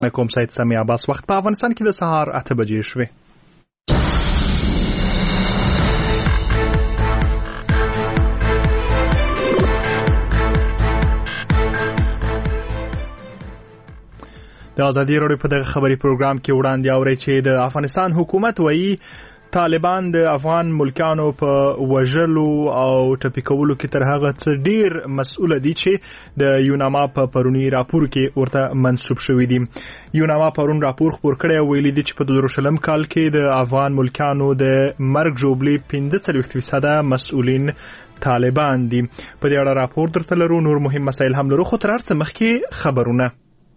کوم سید سمی عباس وخت په افغانستان کې د سهار 8 بجې شوې. د ازادي راډیو په دغه خبري پروګرام کې وړاندې اوري چې د افغانستان حکومت وایي طالبان د افغان ملکانو په وژلو او ټپي کولو کې تر هغه څه ډیر مسؤل دي چې د یوناما په پرونی راپور کې ورته منسوب شوی دي. یوناما پرون راپور خپور کړی ویلي دي چې په 2000 کال کې د افغان ملکانو د مرګ جوړبلي 15% مسؤلین طالبان دي. په دې اړه راپور درته لرو. نور مهم مسایل هم لرو، خو تر هر څه مخکې خبرونه.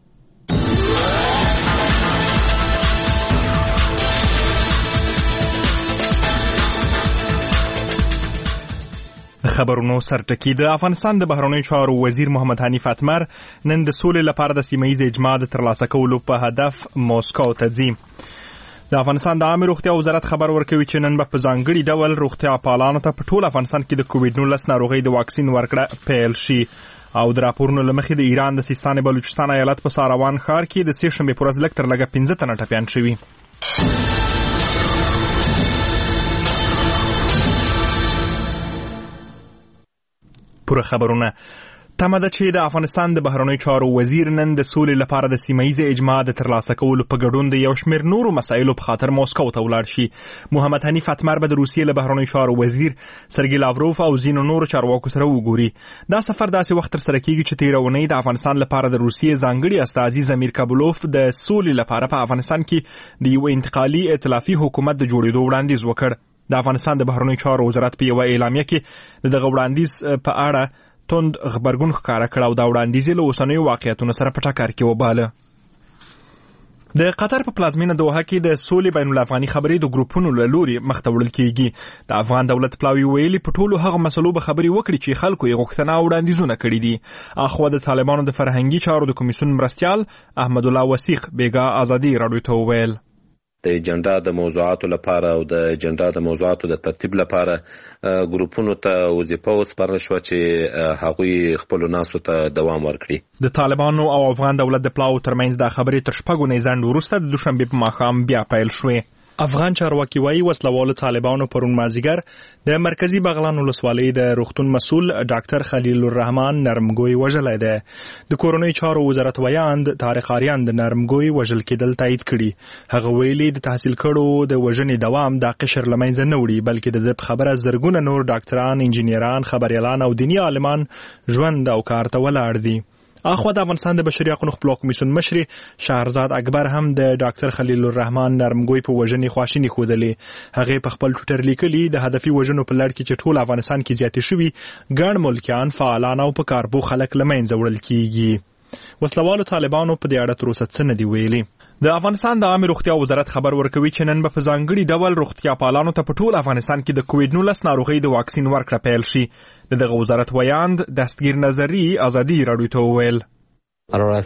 خبرونو سرټکی. د افغانستان د بهرنیو چارو وزیر محمد حنیف اتمر نن د سولې لپاره د سیمه ییز اجماع د ترلاسه کولو په هدف موسکو ته ځي. د افغانستان د عامه روغتیا وزارت خبر ورکوي چې نن په ځانګړي ډول روغتیا پالانو ته په ټول افغانستان کې د کووډ-19 ناروغۍ د واکسین ورکړه پیل شي. او د راپورونو لمخې د ایران د سیستان بلوچستان ایالت په ساروان ښار کې د سې شنبې پر ورځ لږ تر لږه 15 تنه ټپیان شوي. پوره خبرونه. تمه ده چې د افغانستان د بهرنیو چارو وزیر نن د سولې لپاره د سیمه ییز اجماع د ترلاسه کولو په ګډون د یو شمېر نورو مسایلو په خاطر موسکو ته ولاړ شي. محمد حنیف اتمر به د روسیې له بهرنیو چارو وزیر سرګی لاوروف او ځینو نورو چارواکو سره وګوري. دا سفر داسې وخت ترسره کیږي چې تېره اونۍ د افغانستان لپاره د روسیې ځانګړي استازي زمیر کابلوف د سولې لپاره په افغانستان کې د یو انتقالي ائتلافي حکومت د جوړېدو وړاندیز وکړ. د افغانستان د بهرنیو چارو وزارت په یوه اعلامیه کې دغه وړاندیز په اړه توند خبرګون ښکاره کړ او دا وړاندیز له اوسنیو واقعیتونو سره په ټکر کې وباله. د قطر په پلازمینه دوحه کې د سولې بین الافغاني خبرې د ګروپونو له لوري مخ ته وړل کېږي. د افغان دولت پلاوي ویلي په ټولو هغه مسلو به خبرې وکړي چې خلکو یې غوښتنه او وړاندیزونه کړي دي. اخوا د طالبانو د فرهنګي چارو د کمیسیون مرستیال احمد الله وثیق بیګا ازادي راډیو ته وویل د اجنډا د موضوعاتو لپاره او د اجنډا د موضوعاتو د ترتیب لپاره ګروپونو ته وظیفه وسپارل شوه چې هغوی خپلو ناستو ته دوام ورکړي. د طالبانو او افغان دولت د پلاو ترمنځ دا خبرې تر شپږو نه ځنډ وروسته د دوشنبې په ماښام بیا پیل شوې. افغان چارواکي وایي وسلوالو طالبانو پرون مازیګر د مرکزی بغلان ولسوالۍ د روغتون مسؤل ډاکټر خلیل الرحمن نرمګوی وژلی دی. د کورنیو چارو وزارت ویاند طارق آریان د نرمګوی وژل کېدل تایید کړي. هغه ویلي د تحصیل کړو د وژنې دوام دا قشر له منځه نه وړي بلکې د په خبره زرګونه نور ډاکټران، انجینران، خبریالان او دیني عالمان ژوند او کار ته ولاړ دي. اخوا د افغانستان د بشري حقوقو خپلواک کمیسیون مشر شهرزاد اکبر هم د ډاکټر خلیل الرحمن نرمګوی په وژنې خواشیني ښودلې. هغه په خپل ټویټر لیکلي د هدفي وژنو په لړ کې چې ټول افغانستان کې زیاتې شوي ګڼ ملکیان، فعالان او په کاربو خلک له منځه وړل کیږي. وسلوالو طالبانو په دې اړه تر اوسه څه نه دي ویلي. د افغانستان د عامه روغتیا وزارت خبر ورکوي چې نن به په ځانګړي ډول روغتیا پالانو ته په ټول افغانستان کې د کووډ-19 ناروغۍ د واکسین ورکړه پیل شي. دغه وزارت ویاند دستگیر نظری ازادي راډیو ته وویل تمه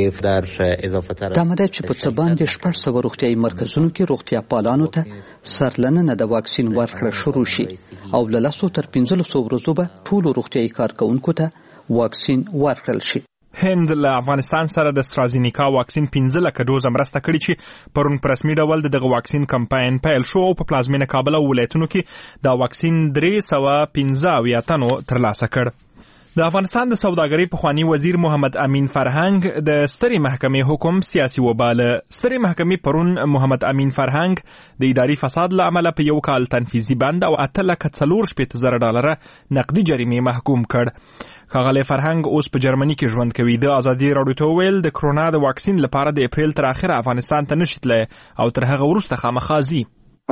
ده چې په څه باندې 600 روغتیايي مرکزونو کې روغتیا پالانو ته سرلننه د واکسین ورکړه شروع شي او له 10 تر 1500 ورځو به ټولو روغتیايي کارکونکو ته واکسین ورکړل شي. هند له افغانستان سره د استرازینیکا واکسین 15 لکه ډوزه مرسته کړې چې پرون په رسمي ډول دغه واکسین کمپاین پیل شو او په پلازمینه کابل او ولایتونو کې دا واکسین 315 تنو ترلاسه کړ. د افغانستان د سوداګرۍ پخوانی وزیر محمد امین فرهنګ د سترې محکمې حکم سیاسي وباله. سترې محکمې پرون محمد امین فرهنګ د اداري فساد له امله په 1 کال تنفیذي بند او 8,400,000 ډالر نقدي جریمې محکوم کړ. ښاغلی فرهنګ اوس په جرمني کې ژوند کوي. د ازادي راډیو ته وویل د کرونا د واکسین لپاره د اپریل تر اخره افغانستان ته نشي تللی او تر هغه وروسته خامخا ځي.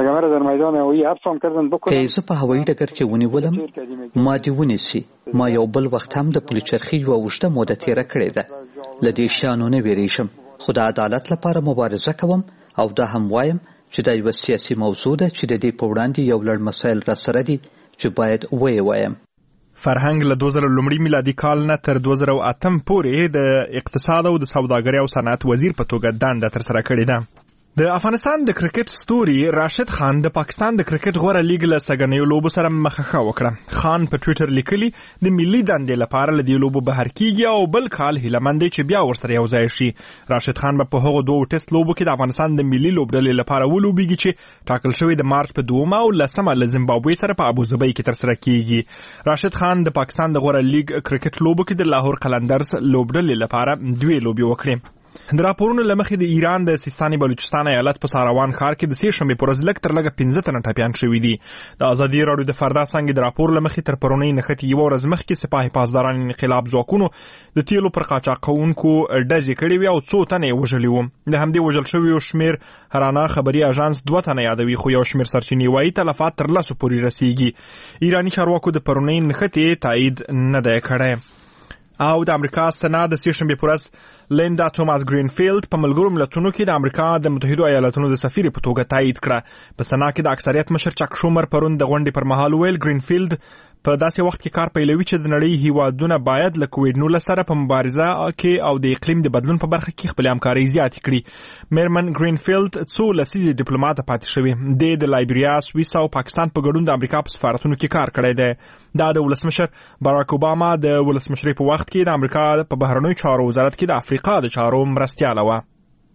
که زه په هوایي ډګر کې ونیولم ما دې ونیسي. ما یو بل وخت هم د پلچرخي یوه اوږده موده تېره کړې ده. له دې شیانو نه ویریږم خو د عدالت لپاره مبارزه کوم او دا هم وایم چې دا یوه سیاسي موضوع ده چې د دې په وړاندې یو لړ مسایل راسره دي چې باید ویې وایم. فرهنګ له 2000 میلادي کال نه تر 2008 پورې د اقتصاد او د سوداګرۍ او صنعت وزیر په توګه دنده ترسره کړې ده. د افغانستان د کرکټ ستوري راشد خان د پاکستان د کرکټ غوره لیګ له سګنیو لوبو سره مخه وکړه. خان په ټوئیټر لیکلي د ملي دندې لپاره له دې لوبو بهر کیږي او بل کال هیلهمند دی چې بیا ورسره یو ځای شي. راشد خان په هغو دوه ټیسټ لوبو کې د افغانستان د ملي لوبډلې لپاره ولوبېږي چې ټاکل شوی د مارچ په 2 او 10 له زیمبابوې سره په ابوظبي کې ترسره کیږي. راشد خان د پاکستان د غوره لیګ کرکټ لوبو کې د لاهور قلندرز لوبډلې لپاره 2 لوبې وکړې. د راپورونو لمخې د ایران د سیستان بلوچستان ایالت په ساروان ښار کې د 3 شنبې پر ورځ لږ تر لږه 15 تنه ټپیان شوي دي. د ازادي راډیو د فردا څنګه د راپور لمخې تر پرونی نښتې یو ورځ مخکې سپاه پاسداران انقلاب ځواکونو د تیلو پر قاچاقونکو ډزې کړې وي او 2 تنه وژلي وو. د همدې وژل شویو شمیر هرانا خبري اژانس 2 تنه یادوي، خو یو شمیر سرچینې وایي تلفات تر 10 پورې رسیږي. ایرانی چارواکو د پرونی نښتې تایید نه دی کړی. او د امریکا سنا د 3 شنبې پر ورځ لیندا توماس گرینفیلد په ملګرو ملتونو کې د امریکا د متحده ایالاتونو د سفیر په توګه تایید کړه. په سنا کې د اکثریت مشر چک شومر پرون د غونډې پر مهال ویل گرینفیلد په داسې وخت کې کار پیلوي چې د نړۍ هیوادونه باید له کووډ-19 سره په مبارزه کې او د اقلیم د بدلون په برخه کې خپل همکاري زیاتې کړي. میرمن گرینفیلد 2 لسیزې ډیپلوماټ پاتې شوی. د لایبریا، سویس او پاکستان په ګډون د امریکا په سفارتونو کې کار کړی دی. دا د ولسمشر باراک اوباما د ولسمشرۍ په وخت کې د امریکا په بهرنیو چارو وزارت کې د افریقا د چارو مرستیاله وه.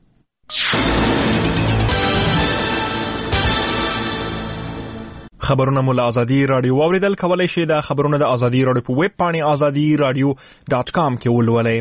خبرونه مو له ازادي راډیو واوریدل. کولای شئ د خبرونه د ازادي راډیو په ویب پاڼې azadiradio.com کې ولولئ.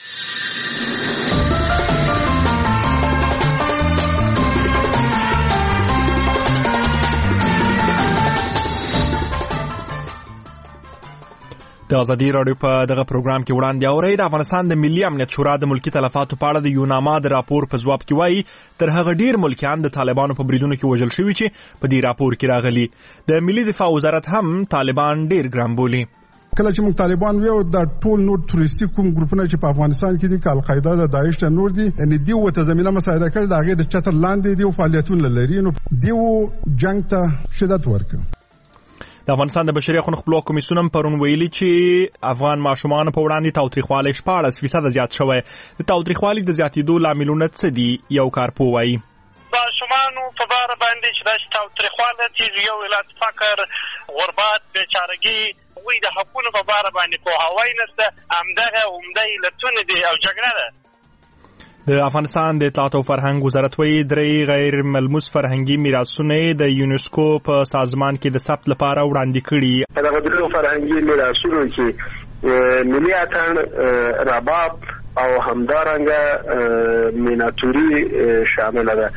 د ازادي راډیو په دغه پروګرام کې وړاندې اورئ. د افغانستان د ملي امنیت شورا د ملکی تلفاتو په اړه د یوناما د راپور په ځواب کې وایي تر هغه ډیر ملکیان د طالبانو په بریدونو کې وژل شوي چې په دې راپور کې راغلي. د ملي دفاع وزارت هم طالبان ډیر ګران بولي. کله چې موږ طالبان ویو د ټول نور تروریستي کوم ګروپونه چې په افغانستان کې دي، القاعده د داعش ته نور دي، ان دی وته زمينه مساعده کړي، د هغه د چتر لاندې دی فعالیتونه لري، نو دیو جنگ ته شدت ورکړي. د افغانستان د بشري حقوقو خپلواک کمیسیون پرون ویلي چې افغان ماشومان په وړاندې تاوتریخوالی 14% زیات شوی. د تاوتریخوالي د زیاتېدو لاملونه څه دي؟ یو کارپوه وایي ماشومانو په باره باندې چې داسې تاوتریخوالی چې یو علت فقر، غربت، بیچارګي، هغوی د حقونو په باره باندې پوهاوی نشته، همدغه عمده علتونه دي او جګړه ده. د افغانستان د اطلاعات او فرهنګ وزارت وایي 3 غیر ملموس فرهنګي میراثونه د یونسکو په سازمان کې د ثبت لپاره وړاندې کړي. په دغه 3 فرهنګي میراثونو کې ملي اتڼ، رباب او همدارنګه میناتوري شامل ده.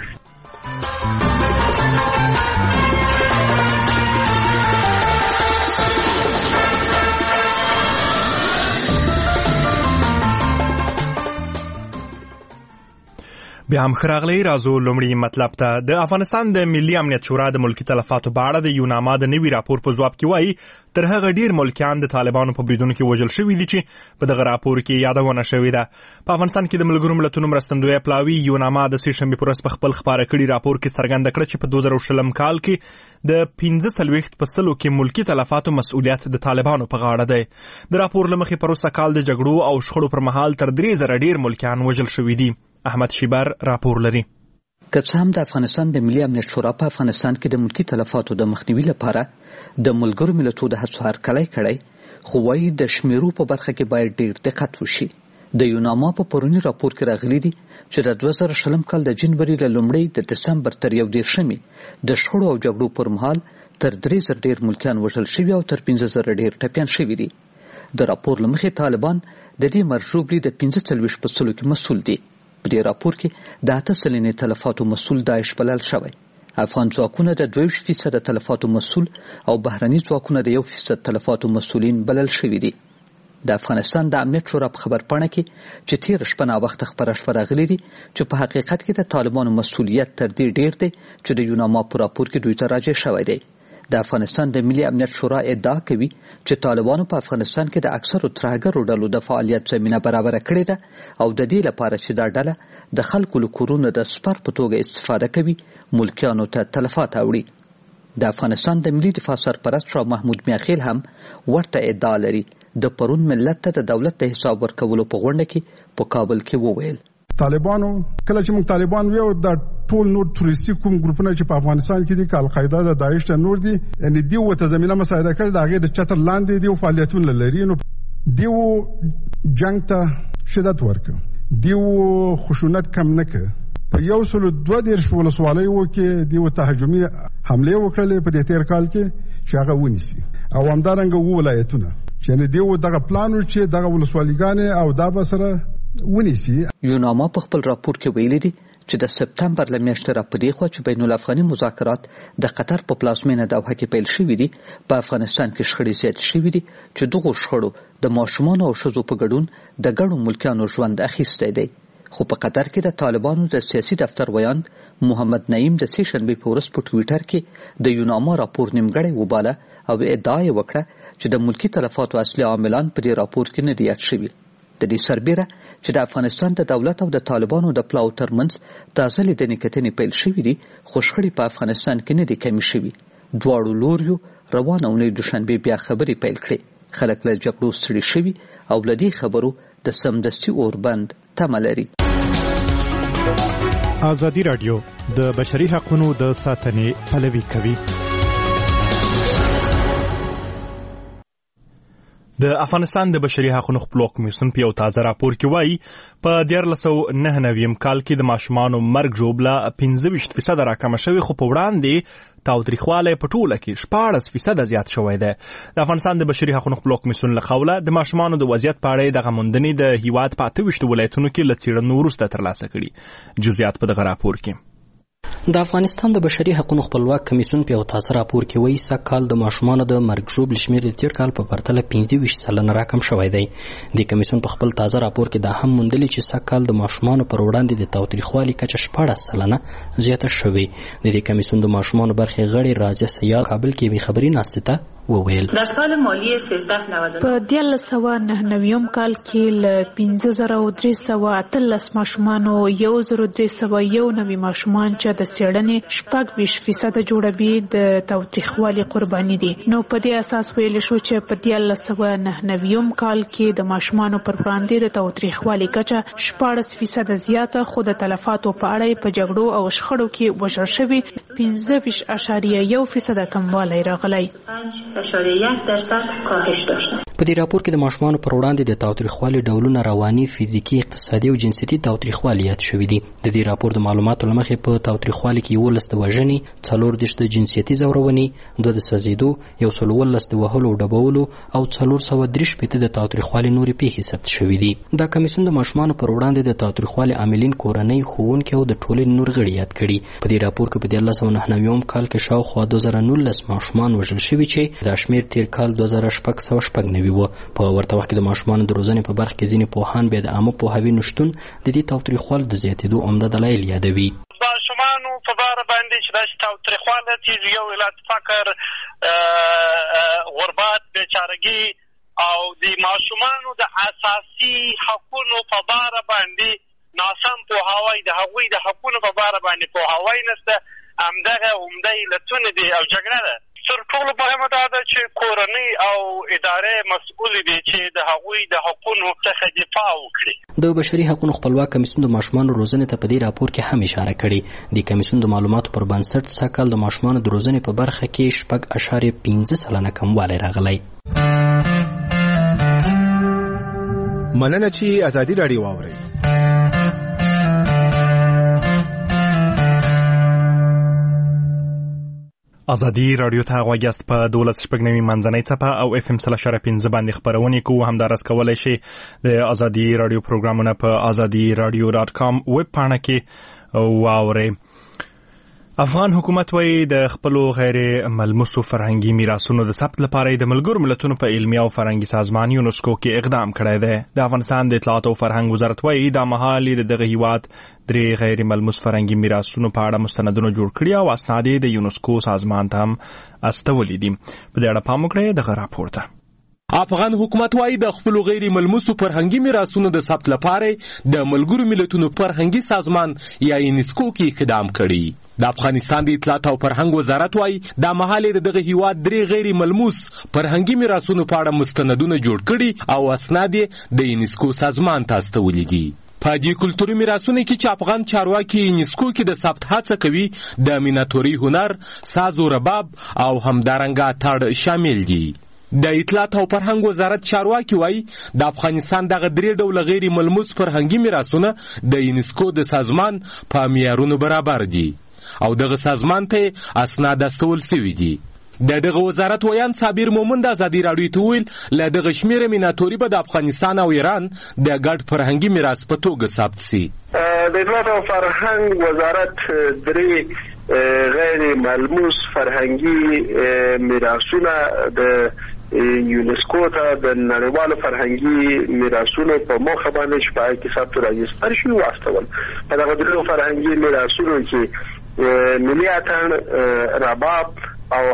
بیا هم خراغلی رازو لومړی مطلب ته. د افغانستان د ملي امنیت شورا د ملکی تلفاتو په اړه د یوناما د نوي راپور په ځواب کې وایي تر هغه ډیر ملکیان د طالبانو په بریدونو کې وژل شوي دي چې په دغه راپور کې یادونه شوې ده. په افغانستان کې د ملګرو ملتونو مرستندوی پلاوي یوناما د 3 شنبې پر ورځ په خپل خبره کړي راپور کې څرګنده کړه چې په 2020 کال کې د 15% کې ملکی تلفاتو مسؤلیت د طالبانو په غاړه دی. د راپور لمخې پروسه کال د جګړو او شخړو پر مهال تر 3000 ډیر ملکیان وژل شوي دي. احمد شیبر راپور لري. که څه هم د افغانستان د ملي امنیت شورا په افغانستان کې د ملکی تلفاتو د مخنیوي لپاره د ملګرو ملتونو د هڅو هرکلی کړی، خو وايي د شمیرو په برخه کې باید ډیر دقت وشي. د یوناما په پرونی راپور کې راغلي دي چې د 2020 کال د جنوري له لومړۍ د دسمبر تر 11 د شخړو او جګړو پر مهال تر 3000 ډیر ملکیان وژل شوي او تر 15000 ډیر ټپیان شوي دي. د راپور لمخې طالبان د دې مرجوبلي د 45% کې مسؤل دي. په دې راپور کې د 8% تلفاتو مسؤل داعش بلل شوی. افغان ځواکونه د 2% تلفاتو مسؤل او بهرني ځواکونه د 1% تلفاتو مسؤلین بلل شوي دي. د افغانستان د امنیت شورا په خبرپاڼه کې چې تیر شپه نا وخت خبره شوه راغلي دي چې په حقیقت کې د طالبانو مسؤلیت تر دې ډیر دی چې د یوناما په راپور کې دوی ته راجع شوی دی. د افغانستان د ملي امنیت شورا ادعا کوي چې طالبانو په افغانستان کې د اکثرو ترهګرو ډلو د فعالیت زمینه برابره کړې ده او د دې لپاره چې دا ډله د خلکو له کورونو د سپر په توګه استفاده کوي، ملکیانو ته تلفات اوړي. د افغانستان د ملي دفاع سرپرست شاه محمود میاخیل هم ورته ادعا لري. د پرون ملت ته د دولت د حساب ورکولو په غونډه کې په کابل کې وویل طالبانو کله چې موږ طالبان ویو د ټول نور تروریستي کوم ګروپونه چې په افغانستان کې دي القاعده د داعش ته نور دي یعنی دی وته زمينه مساعده کړل دا غي د چتر لاندې دی فعالیتونه لري نو دیو جنگ ته شدت ورکړ دیو خشونت کم نه کړ په یو سل 2 ولسوالۍ وکي دیو تهاجمي حمله وکړلې په دې تیر کال کې چې هغه ونیسي او همدارنګه ولایتونه چې دیو دغه پلان چې دغه ولسوالیګانې او دا بسره ونیسي. یوناما په خپل راپور کې ویلي دي چې د سپتمبر له میاشتې راپدې خو چې بین الافغاني مذاکرات د قطر په پلازمینه دوحه کې پیل شوي دي په افغانستان کې شخړې زیات شوي دي چې دغه شخړو د ماشومان او ښځو په ګډون د ګڼو ملکیانو ژوند اخیستی دی. خو په قطر کې د طالبانو د سیاسي دفتر ویاند محمد نعیم د سې شنبې په ورځ په ټویټر کې د یوناما راپور نیمګړی وباله او ادعا یې وکړه چې د ملکی تلفاتو اصلي عاملان په دې راپور کې نه دي یاد شوي. د دې سربیره چې د افغانستان د دولت او د طالبانو د پلاو ترمنځ تازه لیدنې کتنې پیل شوي دي خو شخړې په افغانستان کې نه دي کمې شوي. دواړو لوریو روانه اونۍ دوشنبې بیا خبرې پیل کړې. خلک له جګړو ستړي شوي او له دې خبرو د سمدستي اوربند تمه لري. ازادي راډیو د بشري حقوقو د ساتنې پلوي کوي. د افغانستان د بشري حقوقو خپلواک کمیسیون په یو تازه راپور کې وایي په 1999 کال کې د ماشومانو مرګ ژوبله 15% راکمه شوې خو په وړاندې تاوتریخوالی په ټوله کې 14% زیات شوی دی. د افغانستان د بشري حقوقو خپلواک کمیسیون له قوله د ماشومانو د وضعیت په اړه دغه موندنې د هیواد په 28 ولایتونو کې له څېړنو وروسته ترلاسه کړي. جزئیات په دغه راپور کې. د افغانستان د بشري حقوقو خپلواک کمیسیون په یو تازه راپور کې وایي سږ کال د ماشومانو د مرګ ژوبل شمېر د تیر کال په پرتله 25% راکم شوی دی. د کمیسیون په خپل تازه راپور کې دا هم موندلي چې سږ کال د ماشومانو پر وړاندې د تاوتریخوالي کچه 14% زیاته شوې. د دې کمیسیون د ماشومانو برخې غړي راځي سیاد کابل کې به خبري ناسته وویل در سال مالی 1399 په 1999 کال کې ل 15318 ماشومانو 1301 ماشومان چې د څېړنې 26% جوړوي د تاوتریخوالي قرباني دي. نو په دې اساس ویل شو چې په 1999 کال کې د ماشومانو پر وړاندې د تاوتریخوالي کچه 14% زیاته خو د تلفاتو په اړه په جګړو او شخړو کې وژل شوي 15.1% کموالی راغلی. 1% کاهش داشتن. په دې راپور کې د ماشومانو پر وړاندې د تاوتریخوالي ډولونه رواني، فزیکي، اقتصادي او جنسیتي تاوتریخوالي یاد شوي دي. د دې راپور د معلوماتو له مخې په تاوتریخوالي کې 11 د وژنې، 14 د جنسیتي ځورونې، 2 د سوځېدو، 111 د وهلو او ډبولو او 433 د تاوتریخوالي نورې پیښې ثبت شوي دي. دا کمیسیون د ماشومانو پر وړاندې د تاوتریخوالي عاملین، کورنۍ، ښوونکي او د ټولنې نور غړي یاد کړي. په دې راپور کې په 1999 کال کې شاوخوا 2019 ماشومان وژل شوي چې د شمېر تیر کال 2690 و. په ورته وخت کې د ماشومانو د روزنې په برخه کې ځینې پوهان بیا د عامه پوهاوي نشتون د دې تاوتریخوالي د زیاتېدو عمده دلایل یادوي. ماشومانو په باره باندې چې داسې تاوتریخوالی تیز یو علت فقر، غربت، بیچارګي او د ماشومانو د اساسي حقونو په باره باندې ناسم پوهاوی، د هغوی د حقونو په باره باندې پوهاوی نشته. همدغه عمده علتونه دي او جګړه ده. تر ټولو مهمه دا ده چې کورنۍ او ادارې مسؤل دي چې د هغوی د حقونو څخه دفاع وکړي. د بشري حقوقو خپلواک کمیسیون د ماشومانو روزنې ته په دې راپور کې هم اشاره کړې. د کمیسیون د معلوماتو پر بنسټ سږ کال د ماشومانو د روزنې په برخه کې 6.5% کموالی راغلی. مننه چې ازادي راډیو واورئ. ازادي راډیو ته غوږ یاست. په 12.9 منځنۍ څپه او FM 3.5 باندې خبرونه کوو. همدارس کولای شي د ازادي راډیو پروګرامونه په azadiradio.com ویب پاڼه کې واورئ. افغان حکومت وایي د خپلو غیر ملموسو فرهنګي میراثونو د ثبت لپاره د ملګرو ملتونو په علمي او فرهنګي سازمان یونسکو کې اقدام کړی دی. د افغانستان د اطلاعات او فرهنګ وزارت وایي دا مهال د دغه هیواد 3 غیر ملموس فرهنګي میراثونو په اړه مستندونه جوړ کړي او اسناد د یونسکو سازمان ته هم استولي دي. په دې اړه پام وکړئ دغه راپور ته. افغان حکومت وايي د خپل غیر ملموسو فرهنګي میراثونو د ثبت لپاره د ملګرو ملتونو فرهنګي سازمان یا یونسکو کې اقدام کړي. د افغانستان د اطلاعات او فرهنګ وزارت وايي د محلي دغه هیواد 3 غیر ملموس فرهنګي میراثونو په اړه مستندونه جوړ کړي او اسناد د یونسکو سازمان ته استولي دي. په دې کلتوري میراثونو کې چې افغان چارواکي یونسکو کې د ثبت هڅه کوي د میناتوري هنر، ساز و رباب او همدارنګه اتڼ شامل دي. د اطلاعات او فرهنګ وزارت چارواکي وایي د افغانستان دغه 3 ډوله غیر ملموس فرهنګي میراثونه د یونسکو د سازمان په معیارونو برابر دي او دغه سازمان ته اسناد استول شوي دي. دغه وزارت ویان صابر مومند ازادي راډیو ته ویل له دغه شمیره میناتوري به د افغانستان او ایران د ګډ فرهنګي میراث په توګه ثبت شي. د اطلاعات او فرهنګ وزارت 3 غیر ملموس فرهنګي میراثونه د یونسکو ته د نړیوالو فرهنګي میراثونو په موخه باندې چې په کې ثبت راجستر شي واستول. په دغه درې فرهنګي میراثونو کې ملي اتڼ، رباب او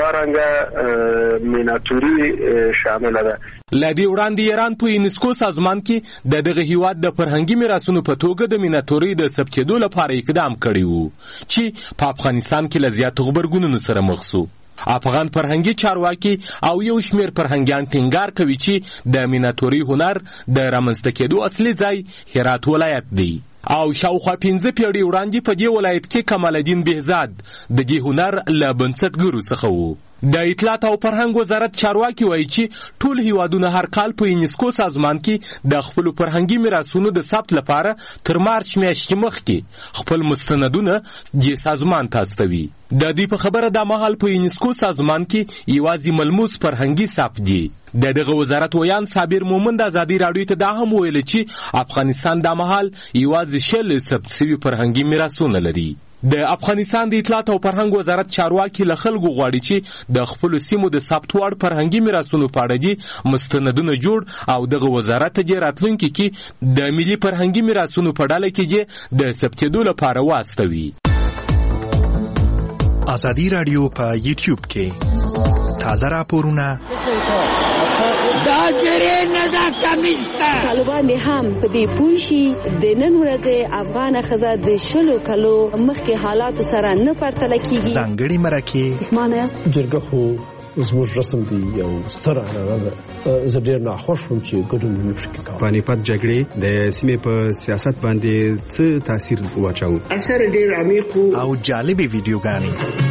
همدارنګه میناتوري شامل ده. لدی وړاندې ایران په یونسکو سازمان کې د دغه هیواد د فرهنګي میراثونو په توګه د میناتوري د ثبتېدو لپاره اقدام کړی وو چې په افغانستان کې له زیاتو غبرګونونو سره مخ شو. افغان فرهنګي چارواکي او یو شمیر فرهنګیان ټینګار کوي چې د میناتوري هنر د رامنځته کېدو اصلي ځای هرات ولایت دی او شاوخوا 15 پیړۍ وړاندې په دې ولایت کې کمال الدین بهزاد د دې هنر له بنسټګرو څخه وو. د اطلاعات او فرهنګ وزارت چارواکي وایي چې ټول هیوادونه هر کال په یونسکو سازمان کې د خپل فرهنګي میراثونو د ثبت لپاره تر مارچ میاشتې مخکې خپل مستندونه دې سازمان ته استوي. د دې په خبره د مهال په یونسکو سازمان کې یوازې ملموس فرهنګي ثبت دي. دغه وزارت ویان صابر مومند ازادي راډیو ته دا هم ویل چې افغانستان د مهال یوازې 40 ثبت شوي فرهنګي میراثونه لري. د افغانستان د اطلاعات او فرهنګ وزارت چارواکي له خلکو غواړي چې د خپل سیمو د ثبت وړ فرهنګي میراثونو په اړه دي مستندونه جوړ او دغه وزارت ته راتلونکي کې د ملي فرهنګي میراثونو په ډله کې د ثبتېدو لپاره واستوي. ازادي راډیو په یوټیوب کې تازه راپورونه طالبان هم په دې پوه شي د نن ورځې افغان ښځه د 20 کلو مخکې حالاتو سره نه پرتله کیږي. ځانګړي مرکې معنی جرګه خو زموږ رسم دی یو ستر عنعنه ده. زه ډېر ناخوښ وم چې ګډون ونه شي کولی. پانیپت جګړې د سیمې په سیاست باندې څه تاثیر واچاوه؟ اثر ډېر عمیق او جالبې ویډیوګانې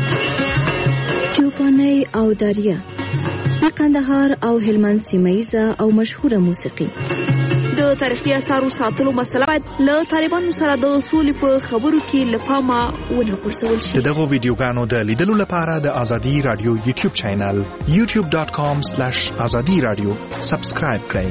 چوپانۍ او داریا د قندهار او هلمند سیمه‌ییزه او مشهوره موسیقي. د تاریخي اثارو ساتلو مسله باید له طالبانو سره د سولې په خبرو کې له پامه ونه غورځول شي. دغه ویډیوګانو د لیدلو لپاره د ازادي رادیو یوټیوب چینل youtube.com/azadiradio سبسکرایب کړئ.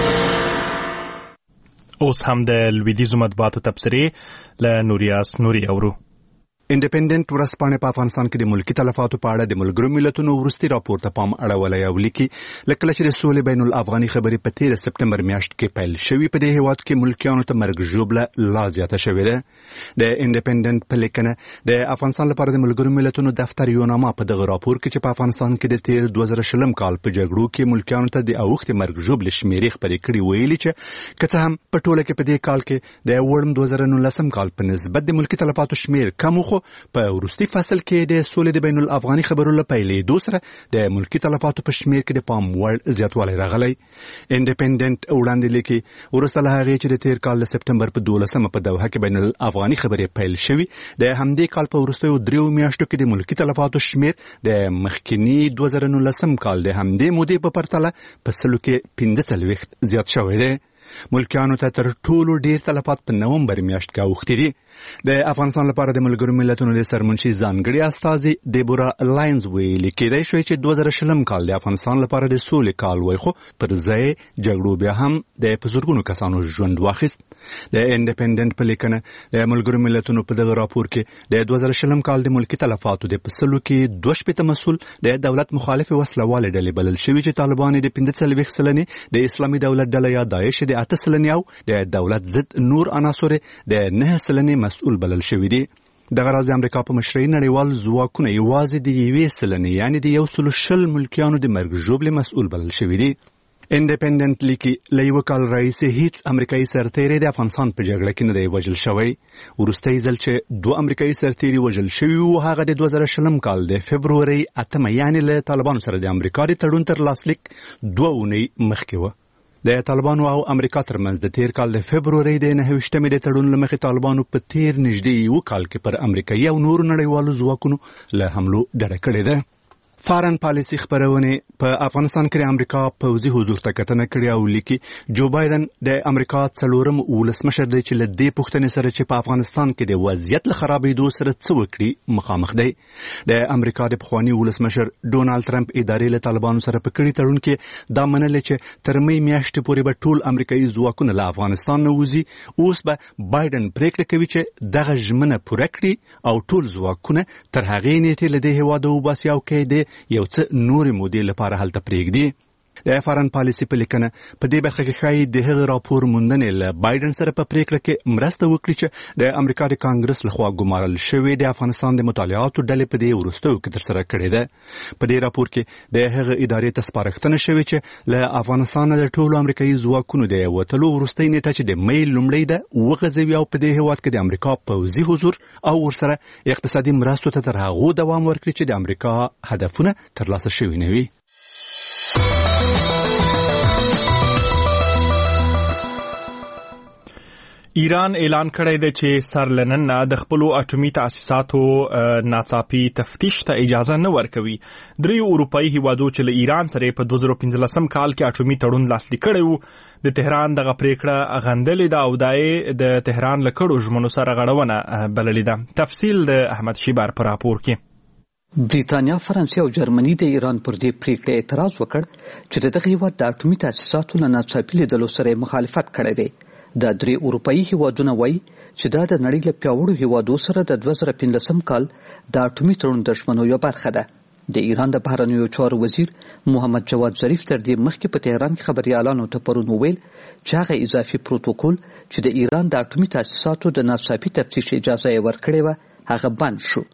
اوس هم د لویدیزو مطبوعاتو تبصرې له نوریاس نوري اورو. انډیپندنت ورځپاڼه په افغانستان کې د ملکی تلفاتو په اړه د ملګرو ملتونو وروستي راپور ته پام اړولی او لیکي لکه چې د سولې بین الافغاني خبرې په 13 سپټمبر میاشت کې پیل شوې په دې هیواد کې ملکیانو ته مرګ ژوبله لا زیاته شوې ده. د انډیپندنت په لیکنه د افغانستان لپاره د ملګرو ملتونو دفتر یو نامه په دغه راپور کې چې په افغانستان کې د 2020 کال په جګړو کې ملکیانو ته د اوښتې مرګ ژوبلې شمیرې خپرې کړې ویلي چې که څه هم په ټوله کې په دې کال کې د وړم 2019 کال په نسبت د ملکی تلفاتو شمیر کم خو په وروستي فصل کې د سولې د بین الافغاني خبرو له پیلېدو سره د ملکی تلفاتو په شمیر کې د پام وړ زیاتوالی راغلی. انډیپندنت وړاندې لیکي وروسته له هغې چې د تیر کال د سپټمبر په 12 په دوحه کې بین الافغاني خبرې پیل شوي د همدې کال په وروستیو 3 میاشتو کې د ملکی تلفاتو شمیر د مخکینی 2019 کال د همدې مودې په پرتله په سلو کې 45 زیات شوی دی. ملکیانو ته تر ټولو ډیر تلفات په نومبر میاشت کې اوښتي دي. د افغانستان لپاره د ملګرو ملتونو د سرمنشي ځانګړي استازي دیبورا لاینز ویلي کېدای شوی چې 2020 کال د افغانستان لپاره د سولې کال وای خو پر ځای جګړو بیا هم د بزرګونو کسانو ژوند واخیست. د انډیپندنت په لیکنه د ملګرو ملتونو په دغه راپور کې د 2020 کال د ملکی تلفاتو د پسلو کې 2 مسؤل د دولت مخالف وسلواله ډلې بلل شوی چې طالبان د 45 سلنې د اسلامي دولت ډله یا داعش د 8 سلنې او د دولت ضد نور عناصر د 9 سلنې مسؤل بلل شوی دي. دغه راز د امریکا په مشرۍ نړیوال ځواکونه یوازې د 1 سلنې یعنی د 120 ملکیانو د مرګ ژوبلې مسؤل بلل شوی دي. انډیپندنت لیکي له یو کال راهیسې هیڅ امریکایي سرتیری د افغانستان په جګړه کې نه دی وژل شوی. وروستی ځل چې 2 امریکایي سرتیري وژل شوي وو هغه د 2020 کال د فبرورۍ 8 یعنی له طالبانو سره د امریکا د تړون تر لاسلیک 2 اونۍ مخکې وه. د طالبانو او امریکا ترمنځ د تیر کال د فبرورۍ د 29مې د تړون له مخې طالبانو په تیر نږدې یو کال کې پر امریکایي او نورو نړیوالو ځواکونو له حملو ډډه کړې ده. فارن پالیسي خبرونه په افغانستان کې د امریکا پوځي حضور ته کتنه کړې او لیکي جو بایدن د امریکا څلورم ولسمشر دی چې له دې پوښتنې سره چې په افغانستان کې د وضعیت له خرابېدو سره څه وکړي مخامخ دی. د امریکا د پخواني ولسمشر ډونالد ټرمپ ادارې له طالبانو سره په کړي تړون کې دا منلې چې تر مې میاشتې پورې به ټول امریکایي ځواکونه له افغانستان نه وځي. اوس به بایدن پریکړه کوي چې دغه ژمنه پوره کړي او ټول ځواکونه تر هغې نیټې له دې هېواده وباسي او کې یو څه نورې مودې لپاره هلته پرېږدي. د فارن پالیسي په لیکنه په دې برخه کې ښایي د هغه راپور موندنې له بایدن سره په پریکړه کې مرسته وکړي چې د امریکا د کانګرس لخوا ګمارل شوې د افغانستان د مطالعاتو ډلې په دې وروستیو کې ترسره کړې ده. په دې راپور کې د هغه ادارې ته سپارښتنه شوې چې له افغانستان د ټولو امریکایي ځواکونو د وتلو وروستۍ نیټه چې د مې لومړۍ ده وغځوي او په دې هېواد کې د امریکا پوځي حضور او ورسره اقتصادي مرستو ته تر هغو دوام ورکړي چې د امریکا هدفونه ترلاسه شوي نه وي. ایران اعلان کړی دی چې سر لنن د خپلو اټومي تاسیساتو ناڅاپي تفتیش ته اجازه نه ورکوي. دریو اروپایي هیوادو چې له ایران سره په 2015 کال کې اټومي تړون لاسلیک کړی و د تهران دغه پریکړه غندلې ده او دای د تهران له کړو ژمنو سره غړونه بللې ده. تفصیل د احمد شیبار په راپور کې. بریتانیا، فرانسې او جرمني د ایران پر دې پریکړه اعتراض وکړ چې دغه هیواد د اټومي تاسیساتو له ناڅاپي لیدلو سره مخالفت کړی دی. دا درې اروپایي هیوادونه وایي چې دا د نړۍ له پیاوړو هیوادو سره د 2015 کال د اټومي تړون د ژمنو یوه برخه ده. د ایران د بهرنیو چارو وزیر محمد جواد ظریف تر دې مخکې په تهران کې خبریالانو ته پرون وویل چې هغه اضافي پروتوکول چې د ایران د اټومي تاسیساتو د ناڅاپي تفتیش اجازه یې ورکړې وه هغه بند شو.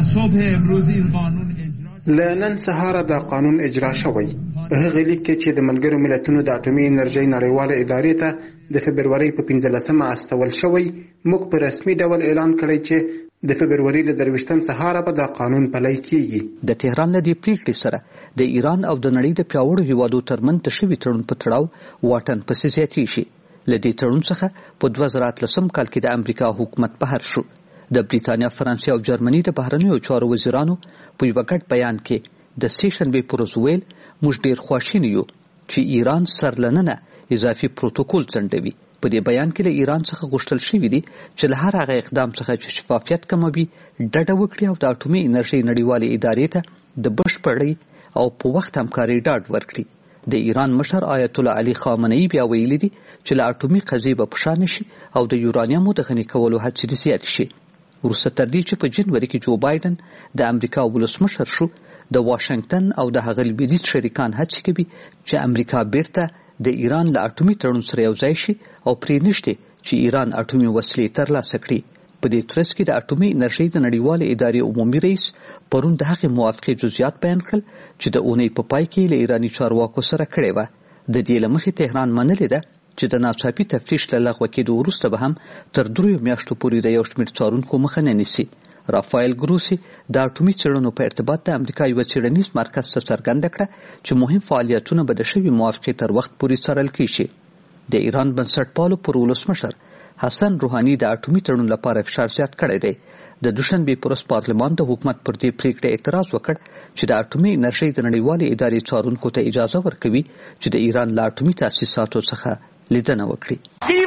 لنن سهار د قانون اجرا شوی. هغه لیک کې چې د ملګرو ملتونو د اټومي انرژۍ نړیواله ادارې ته د فبرورۍ په 15مه استول شوی، موږ په رسمي ډول اعلان کړی چې د فبرورۍ له 23 سهار به د قانون پلی کیږي. د تهران له دې پریکړې سره د ایران او د نړۍ د پیاوړو هیوادو ترمنځ د شوي تړون په تړاو واټن پسې زیاتې شي. له دې تړون څخه په 2013 کال کې د امریکا حکومت بهر شو. د بریتانیا، فرانسې او جرمني د بهرنیو چارو وزیرانو په یو ګډ بیان کې د سیشنبې پر ورځ ویل موږ ډېر خواشیني یو چې ایران سرلننه اضافي پروتوکول ځنډوي. په دې بیان کې له ایران څخه غوښتل شوي دي چې له هر هغه اقدام څخه چې شفافیت کموي ډډه وکړي او د اټومي انرژۍ نړیوالې ادارې ته د بشپړۍ او په وخت همکارۍ ډاډ ورکړي. د ایران مشر آیت الله علي خامنه‌ای بیا ویلي دي چې له اټومي قضیې به په شا نشي او د یورانیمو د غني کولو هڅې زیات شي. وروسته تر دې چې په جنوري کې جو بایدن د امریکا ولسمشر شو، د واشنگټن او د هغه لویدیځ شریکان هڅې کوي چې امریکا بیرته د ایران له اټومي تړون سره یوځای شي او پرې نشته چې ایران اټومي وسلې ترلاسه کړي. په دې ترڅ کې د اټومي انرژۍ د نړیوالې ادارې عمومي رئیس پرون د هغې موافقې جزئیات بیان کړل چې د اونۍ په پای کې له ایراني چارواکو سره کړې وه. د دې له مخې تهران منلې ده چې د ناڅاپي تفتیش له لغوه کېدو وروسته به هم تر 3 میاشتو پورې د یو شمېر څارونکو مخه نه نیسي. رافایل ګروسي د اټومي څېړنو په ارتباط د امریکا یو څېړنیز مرکز ته څرګنده کړه چې مهم فعالیتونه به د شوي موافقې تر وخت پورې څارل کیږي. د ایران بنسټپالو پر ولسمشر حسن روحاني د اټومي تړون لپاره فشار زیات کړی دی. د دوشنبې پر ورځ پارلمان د حکومت پر دې پریکړه اعتراض وکړ چې د اټومي انرژۍ د نړیوالې ادارې څارونکو ته اجازه ورکوي چې د ایران له اټومي تاسیساتو څخه لیدنه وکړي.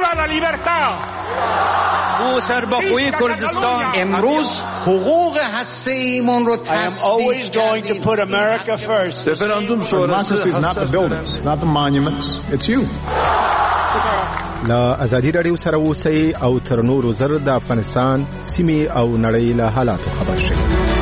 او سربخوی کردستان امروز حقوق هسته‌ایمون رو Referendum شورای is not the buildings, not the monuments, it's you. لا ازادي رادیو سره اوسئ او تر نورو زر د افغانستان سیمې او نړۍ له حالاتو خبر شئ.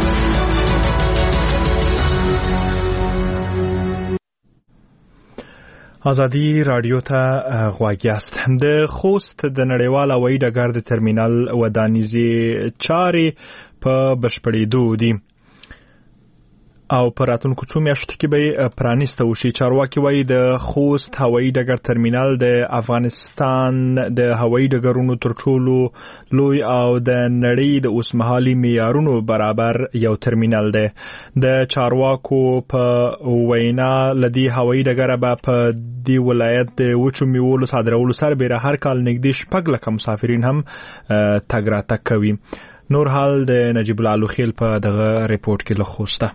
ازادي رادیو ته غوږ یاست. د خوست د نړیوال هوایي ډګر د ترمینل ودانیزي چارې په بشپړېدو دي. او په راتلونکو څو میاشتو کې به پرانیسته وشي. چارواکي وایي د خوست هوایي ډګر ترمینل د افغانستان د هوایي ډګرونو تر ټولو لوی او د نړۍ د اوسمهالي معیارونو برابر یو ترمینل دی. د چارواکو په وینا لدی هوایي ډګر به په دی ولایت د وچو میوو صادرولو سربېره هر کال نږدې 6 لک مسافرین هم تګ راتګ کوي. نور حال د نجیب الله لوخیل په دغه ریپورت کې لخوسته.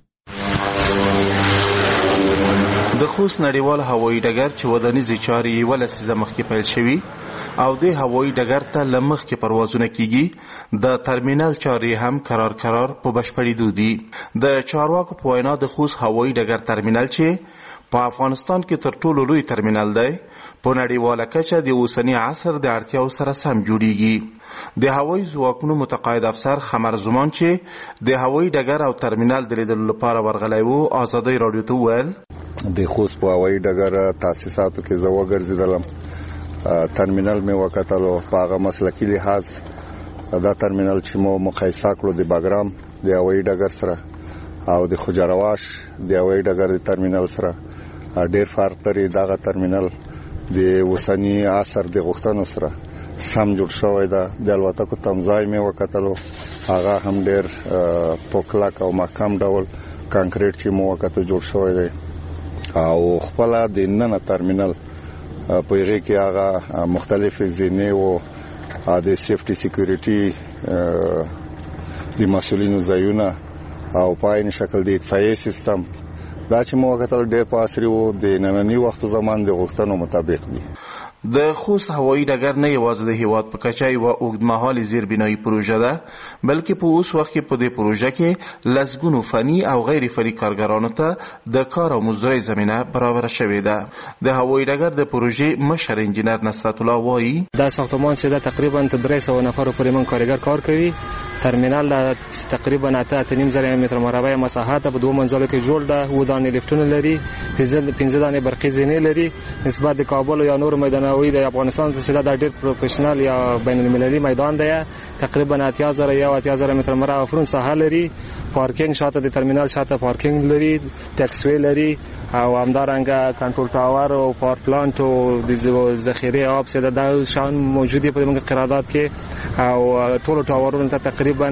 د خوست نړیوال هوایي ډګر چې ودانیزې چارې یې 10 لسیزه مخکې پیل شوي او د هوایي ډګر ته له مخکې پروازونه کیږي، د ترمینل چارې هم قرار په بشپړېدو دي. د چارواکو په وینا د خوست هوایي ډګر ترمینل چې په افغانستان کې تر ټولو لوی ترمینل دی، په نړیواله کچه د اوسني عصر د اړتیاو سره سم جوړیږي. د هوایي ځواکونو متقاعد افسر خمر زمان چې د هوایي ډګر او ترمینل د لیدلو لپاره ورغلی و، آزادۍ راډیو ته وویل د خوست په هوایي ډګر تاسیساتو کې زه وګرځېدلم، ترمینل مې وکتلو. په هغه مسلکي لحاظ دا ترمینل چې مو مقایسه کړو د باګرام د هوایي ډګر سره او د خوجرواش د هوایي ډګر د ترمینل سره ډېر فرق لري. دغه ترمینل د اوسني عصر د غوښتنو سره سم جوړ شوی ده. د الوتکو تمځای مې وکتلو، هغه هم ډېر په کلک او محکم ډول کانکریټ چې مو وکتو جوړ شوی دی او خپل د نن ترمینل په هغه کې هغه مختلف زینې او د سیفټي سکیورټي د مسولینو ځایونه او په عین شکل د اطفائیه سیستم دا چې مو وکتل ډېر په عصري او د نننی وخت زمان د غوښتنو مطابق دي. د خوست هوایي ډګر نه یوازې د هیواد په کچه یوه اوږدمهالې زیربنایي پروژه ده، بلکې په اوس وخت کې په دې پروژه کې لسګونو فني او غیر فني کارګرانو ته د کار او مزدورۍ زمینه برابره شوې ده. د هوایي ډګر د پروژې مشر انجینر نصرت الله وایي دا ساختمان چې تقریبا 300 نفر پورې من کارګر کار کوي. ترمینال تقریبا 8.5 متر مربع مساحت په 2 منزله کې جوړ ده، و دانې لفټونه لري، 15 دانې برقي زینې لري. نسبت د کابل یا نور میدانوي د افغانستان څخه دا ډېر پروفیشنل یا بین المللي میدان دی. تقریبا 80,000 متر مربع فرون ساحه لري. پارکینګ شاته د ترمینال شاته پارکینګ لري، ټیکسوي لري او همدارنګه کنټرول ټاور او پاور پلانټ او د ذخیره آب سره د شان موجودي په موږ قرارداد کې او ټول ټاورونو ته تقریبا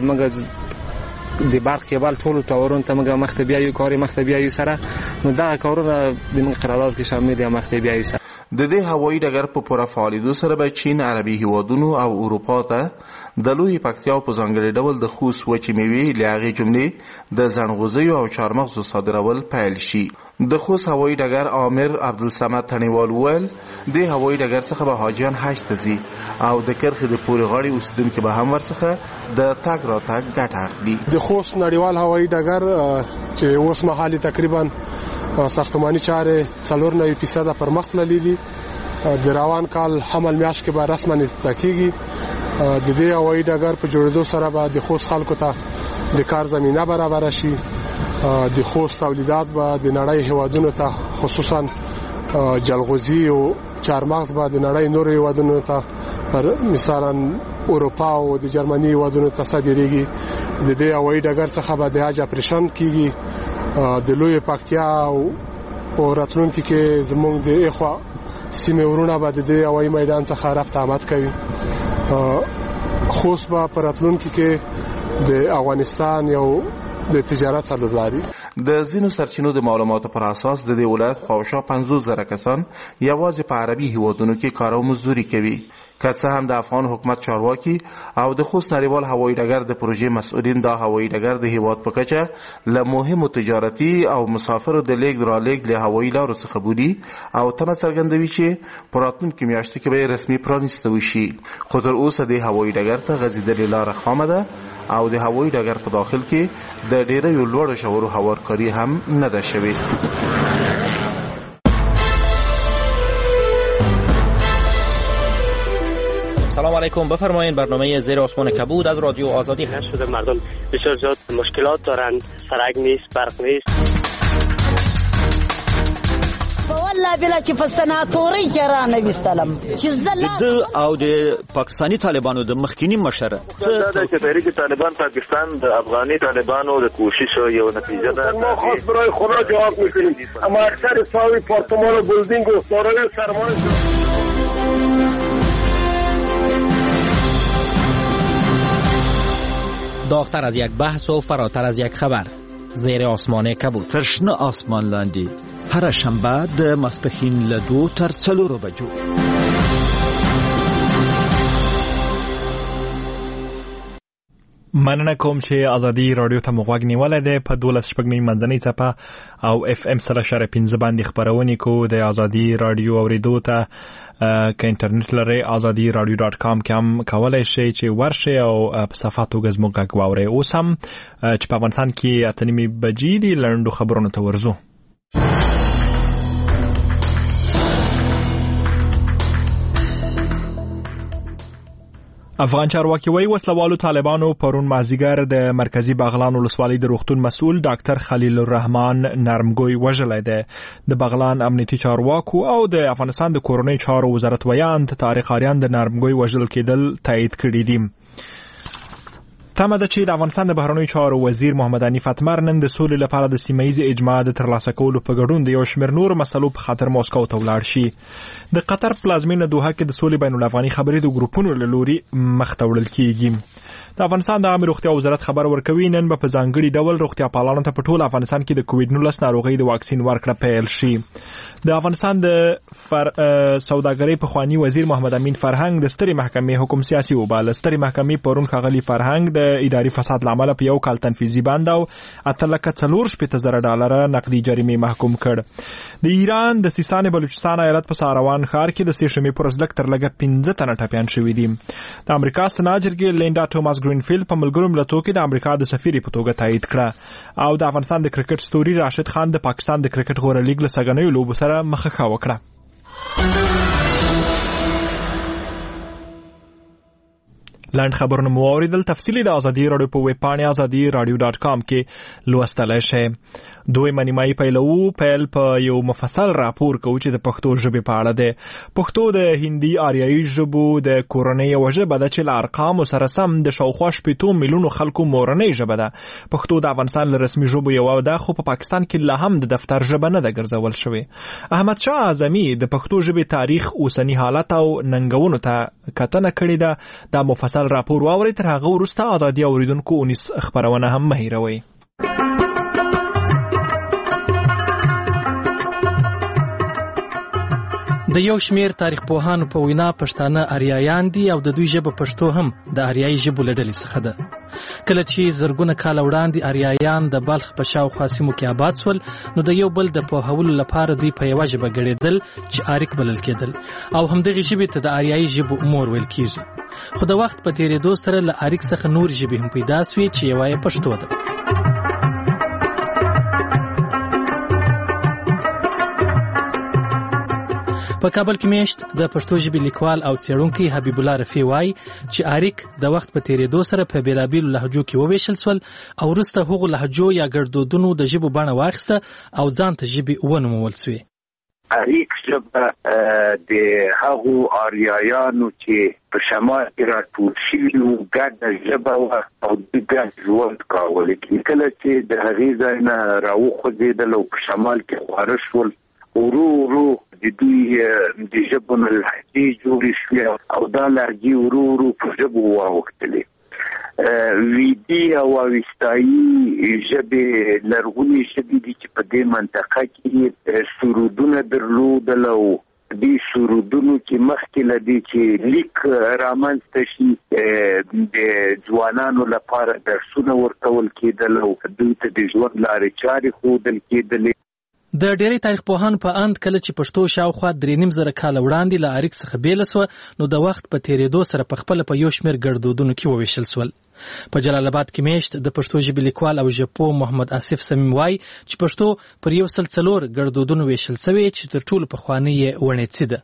موږ د برق کیبل ټول ټاورونو ته موږ مختبیایي کاری مختبیایي سره نو دا کارونه د موږ قرارداد کې شامل دي مختبیایي سره. د دې هوایي ډګر په پوره فعالیدو سره به چین، عربي هیوادونو او اروپا ته د لوی پکتیا په ځانګړي ډول د خوست وچې میوې له هغې جملې د زڼغوزیو او چارمغزو صادرول پیل شي. د خوست هوایي ډګر امیر عبدالصمد تڼیوال وویل د هوایي ډګر څخه به حاجیان حج ته ځي او د کرخې د پورې غاړې اوسیدونکي به هم ورڅخه د تګ راتګ ګټه اخلي. د خوست نړیوال هوایي ډګر چې اوس مهال تقریبا ساختماني چارې 94% پرمخ تللي دي. د روان کال حمل میاشت کې به رسما افتتاح کیږي. د دې هوایي ډګر په جوړېدو سره به د خوست خلکو ته د کار زمینه برابر شي. د خوست تولیدات به د نړۍ هیوادونو ته خصوصا جلغوزي او چارمغز به د نړۍ نور هیوادونو ته مثلا اروپا او د جرمني هیوادونو ته صادریږي. د دې هوایي ډګر څخه به د حج اپریشن کیږي. د لوی پکتیا او راتلونکي کې زموږ د اخوا سیمه ورونه به د هوایي میدان څخه رفت آمد کوي. خوست به په راتلونکي کې د افغانستان یو د تجارت سره لري. د ځینو سرچینو د معلوماتو پر اساس د دې ولایت خواوشا 50,000 کسان یوازې په عربي هیوادونو کې کار او مزدوري کوي. که څه هم د افغان حکومت چارواکي او د خوست نړیوال هوایي ډګر د پروژې مسؤلین دا هوایي ډګر د هیواد په کچه له مهمو تجارتي او مسافرو د لیږد رالېږد له هوایي لارو څخه بولي او تمه څرګندوي چې په راتلونکو میاشتو کې به رسمي پرانیسته وشي. خو تر اوسه د هوایي ډګر ته غځېدلې لاره خامه ده او د هوایي ډګر په داخل کې د ډېرو لوړو ژورو هوارکاري هم نه ده شوې. سلام علیکم، بفرمایید. برنامه زیر آسمان کبود از رادیو آزادی هست. شده مردم بسیار زیاد مشکلات دارند، سرک نیست، برق نیست. والله بلا چې په سناتوري کې را نه وستلم چې د او د پاکستاني طالبانو د مخکینی مشر دا چې تحریک طالبان پاکستان د افغاني طالبانو د کوشش یو نتیجه ده ما خاص برای خدا جواب میکنیم اما اکثر ساوی پارتمان و بلدینگ و سارای سرمایه داغتر از یک بحث و فراتر از یک خبر زیر آسمان کبود تر شنه آسمان لاندې هر شنبه د ماسپښین له 2 تر 4 بجو مننه کوم چې ازادي رادیو ته مغوږ نیولای دی په 12 شپږمې منځنۍ څپه او اف ام 3.15 باندې خبرونه کو د ازادي رادیو اوریدو ته که انټرنیټ لري azadi.radio.com کې هم کولای شئ چې ورشئ او په صفحاتو غزمو غږ واورئ. اوس هم چې په افغانستان کې 8:30 بجې دي لنډو خبرونو ته ورځو. افغان چارواکي وایي وسلوالو طالبانو پرون مازیګر د مرکزی بغلان ولسوالۍ د روغتون مسؤل ډاکټر خلیل الرحمن نرمګوی وژلی دی. د بغلان امنیتي چارواکو او د افغانستان د کورنۍ چارو وزارت ویاند طارق آریان د نرمګوی وژل کېدل تایید کړي دي. تمه ده چې د افغانستان د بهرنیو چارو وزیر محمد حنیف اتمر نن د سولې لپاره د سیمه‌ایز اجماع د ترلاسه کولو په ګډون د یو شمېر نور مسلو په خاطر ماسکو ته ولاړ شي. د قطر پلازمینه دوحه کې د سولې بین الافغاني خبرې د ګروپونو له لوري مخ ته وړل کیږي. د افغانستان د عامه روغتیا وزارت خبر ورکوي نن په ځانګړي ډول روغتیا پالانو ته په ټول افغانستان کې د کووډ-19 ناروغۍ د واکسین ورکړه پیل شي. د افغانستان د سوداګرۍ پخوانی وزیر محمد امین فرهنګ د سترې محکمې حکم سیاسي وباله. سترې محکمې پرون ښاغلي فرهنګ د اداري فساد لامل په یو کال تنفیذي بند او $8,400,000 نقدي جریمې محکوم کړ. د ایران د سیستان بلوچستان ایالت په ساروان ښار کې د سې شنبې پر ورځ لږ تر لږه 15 تنه ټپیان شوي دي. د امریکا سنا جرګې لینډا ټوماس ګرینفیلډ په ملګرو ملتونو کې د امریکا د سفیر په توګه تایید کړه او د افغانستان د کرکټ ستوري راشد خان د پاکستان د کرکټ غوره لیګ له سګنیو لوبو سره مخه وکړه. لاند خبرونه مو اوریدل. تفصیلی د ازادي رادیو په ویب پاڼه azadi.radio.com کې لوستلای شئ. دویمه نیمایي پیل په یو مفصل راپور کوي چې د پښتو ژبې په اړه ده. پښتو د هندي آریایي ژبو د کورنۍ یوه ژبه ده چې له ارقامو سره سم د شاوخوا 8 میلیونو خلکو مورنۍ ژبه ده. پښتو د افغانستان له رسمي ژبو یوه ده خو په پاکستان کې لا هم د دفتر ژبه نه ده ګرځول شوې. احمد شاه اعظمي د پښتو ژبې تاریخ اوسنی حالت او ننګونو ته کتنه کړې ده. دا مفصل راپور واورئ. تر هغه وروسته ازادي اوریدونکو اونیس خبرونه هم مه هیروئ. د یو شمیر تاریخ پوهانو په وینا پښتانه آریایان دي او د دوی ژبه پښتو هم د آریایي ژبو له ډلې څخه ده. کله چې زرګونه کاله وړاندې آریایان د بلخ په شاوخوا سیمو کې آباد شول نو د یو بل د پوهولو لپاره دوی په یوه ژبه ګړېدل چې آریک بلل کېدل او همدغې ژبې ته د آریایي ژبو مور ویل کېږي. خو د وخت په تېرېدو سره له آریک څخه نورې ژبې هم پیدا سوې چې یوه یې پښتو ده. په کابل کې میشت د پښتو ژبې لیکوال او څېړونکی حبیب الله رفیع وایي چې آریک د وخت په تېرېدو سره په بېلابېلو لهجو کې وویشل شول او وروسته هغو لهجو یا ګړدودونو د ژبو بڼه واخیسته او ځان ته ژبې ونومول سوې. آریک ژبه د هغو آریایانو چې په شمال کې راټول شوي وو ګډه ژبه وه او دوی ګډ ژوند کاوه. کله چې د هغې ځای نه راوخوځېدل او په شمال کې خواره شول ورو ورو د دوی د ژبو نه لهجې جوړې شوې او دا لهجې ورو ورو په ژبو واوښتلې. ویدي او اوستایي ژبې لرغونې ژبې دي چې په دې منطقه کې سرودونه درلودل او دې سرودونو کې مخکې له دې چې لیک رامنځته شي د ځوانانو لپاره درسونه ورکول کېدل او دوی ته د ژوند لارې چارې ښودل کېدلې. د ډېری تاریخ پوهانو په اند کله چې پښتو شاوخوا 3,500 کاله وړاندې له آریک څخه بیله سوه نو د وخت په تېرېدو سره په خپله په یو شمېر ګړدودونو کې وویشل سول. په جلال آباد کې میشت د پښتو ژبې لیکوال او ژبپوه محمد آصف صمیم وایي چې پښتو پر 104 ګړدودونو ویشل سوې چې تر ټولو پخوانۍ یې ونیڅي ده.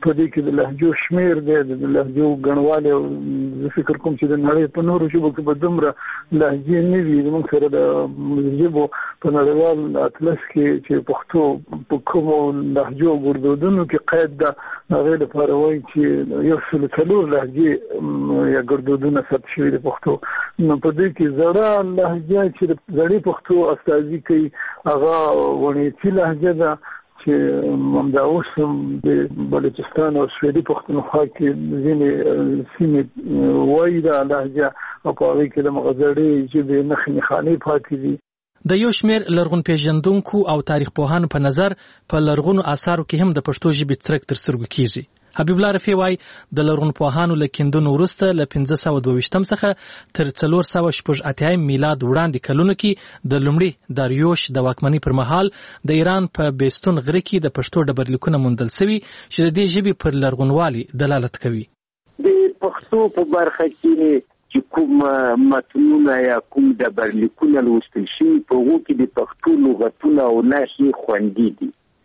په دې کې د لهجو شمیر دی د لهجو ګڼوالی او زه فکر کوم چې د نړۍ په نورو ژبو کې به دومره لهجې نه وي زموږ سره د ژبو په نړیوال اطلس کې چې پښتو په کومو لهجو ګړدودونو کې قید ده هغې لپاره وایي چې 104 لهجې یا ګړدودونه ثبت شوي د پښتو نو په دې کې زړه لهجه چې د زړې پښتو استازي کوي هغه ونیتي لهجه ده چې همدا اوس هم د بلوچستان او سویلي پښتونخوا کې ځینې سیمې وایي دا لهجه او په هغې کې د مغزړې ژبې نښې نښانې پاتې دي. د یو شمېر لرغون پیژندونکو او تاریخ پوهانو په نظر په لرغونو آثارو کې هم د پښتو ژبې څرک تر سترګو کېږي. حبیب الله رفیع وایي د لرغون پوهانو له کیندنو وروسته له 1522 څخه تر 480 میلاد وړاندې کلونو کې د لومړي داریوش د واکمنۍ پر مهال د ایران په بیستون غره کې د پښتو ډبرلیکونه موندل شوي چې د دې ژبې پر لرغونوالي دلالت کوي. د پښتو په برخه کې چې کوم متنونه یا کوم ډبرلیکونه لوستل شوي په هغو کې د پښتو لغتونه او نښې خوندي دي.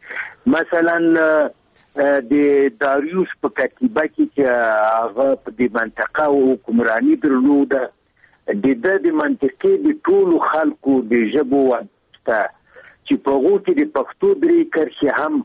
مثلا د داریوش په کتیبه کې چې هغه په دې منطقه او حکمراني درلوده د منطقې د ټولو خلکو د ژبو واسطه چې په هغو کې د پښتو درې کرښې هم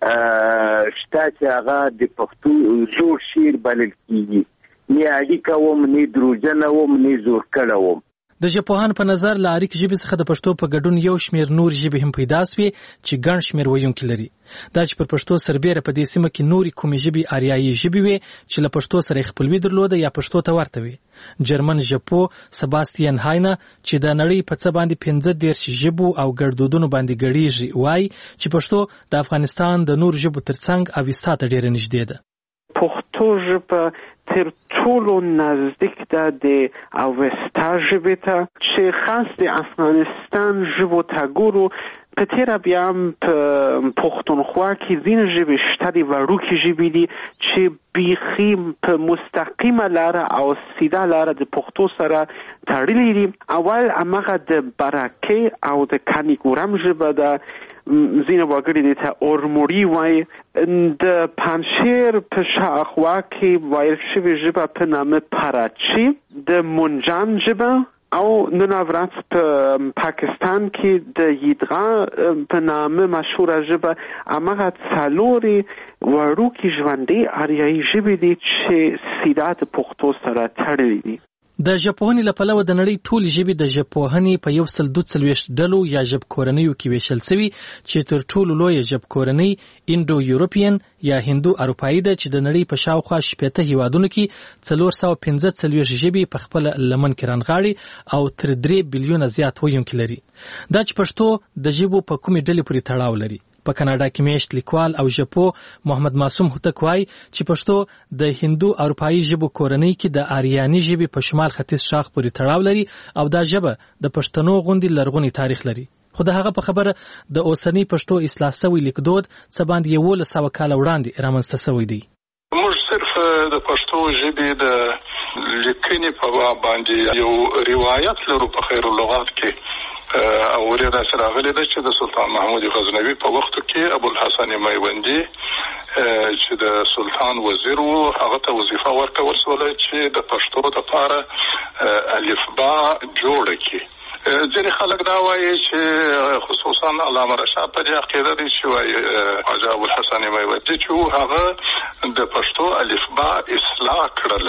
شته چې هغه د پښتو زوړ شعر بلل کېږي. نه اړیکه وم نه دروژنه وم نه زور کړه وم. د ژبپوهانو په نظر له اړیک ژبې څخه د پښتو په ګډون یو شمېر نور ژبې هم پیدا سوې چې ګڼ شمېر ویونکي لري. دا چې پر پښتو سربېره په دې سیمه کې نورې کومې ژبې آریایي ژبې وې چې له پښتو سره یې خپلوي درلوده یا پښتو ته ورته وې. جرمن ژبپوه سباستین هاینه چې د نړۍ په څه باندې 15 ژبو او ګړدودونو باندې ګړیږي وایي چې پښتو د افغانستان د نور ژبو ترڅنګ اوستا ته ډېره نږدې ده. پښتو ژبه تر ټولو نزدیک ده د اوستا ژبې ته چې خاص د افغانستان ژبو ته ګورو په تیره بیا هم په پښتونخوا کې ځینې ژبې شته دي وړوکې ژبې دي چې بیخي په مستقیمه لاره او سیده لاره د پښتو سره تړلي دي. اول هماغه د برکې او د کانیګورم ژبه ده ځینې وګړي دې ته اورموري وایي. د پنجشیر په شاوخوا کې ویل شوې ژبه په نامه پراچی، د منجان ژبه او نن ورځ په پاکستان کې د یدغا په نامه مشهوره ژبه هماغه څلورې وړوکې ژوندۍ آریایي ژبې دي چې سیده د پښتو سره تړلي دي. د ژبپوهنې له پلوه د نړۍ ټولې ژبې د ژبپوهنې په 142 ډلو یا ژبکورنیو کې ویشل شوي چې تر ټولو لویه ژبکورنۍ انډو یورپین یا هندو اروپایي ده چې د نړۍ په شاوخوا 80 هیوادونو کې 415 ژبې په خپل لمن کې رانغاړي او تر 3 بلیونه زیات ویونکي لري. دا چې پښتو د ژبو په کومې ډلې پورې تړاو لري. په کاناډا کې میشت لیکوال او ژبپوه محمد معصوم هوتک وایي چې پښتو د هندو اروپایي ژبو کورنۍ کې د آریاني ژبې په شمال ختیځ شاخ پورې تړاو لري او دا ژبه د پښتنو غوندې لرغونی تاریخ لري. خو د هغه په خبره د اوسنی پښتو اصلاح شوی لیکدود څه باندې 1100 کاله وړاندې رامنځته شوی دی. موږ صرف د پښتو ژبې د لیکنې په باندې یو روایت لرو په خیر اللغات کې او ورته سره غلي ده چې د سلطان محمود غزنوي په وخت کې ابو الحسن میوندی چې د سلطان وزیر وو هغه ته وظیفه ورکول شوه چې د پښتو لپاره الفبا جوړ کړي. ځینې خلک دا وایي چې خصوصا علامه رشاد په دې عقیده دي چې وایي حاجي ابو الحسن میوندی چې هغه د پښتو الفبا اصلاح